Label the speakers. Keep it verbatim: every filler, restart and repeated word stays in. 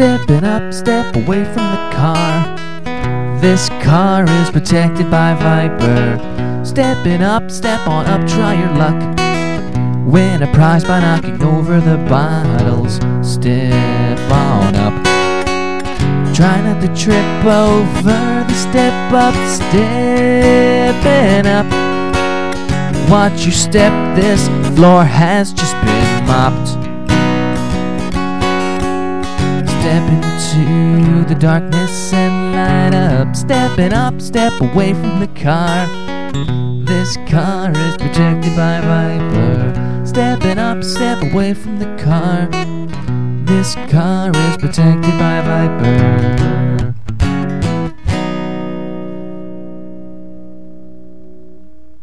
Speaker 1: Stepping up, step away from the car. This car is protected by Viper. Stepping up, step on up, try your luck. Win a prize by knocking over the bottles. Step on up. Try not to trip over the step up. Stepping up. Watch your step, this floor has just been mopped. Step into the darkness and light up. Stepping up, step away from the car. This car is protected by Viper. Stepping up, step away from the car. This car is protected by Viper.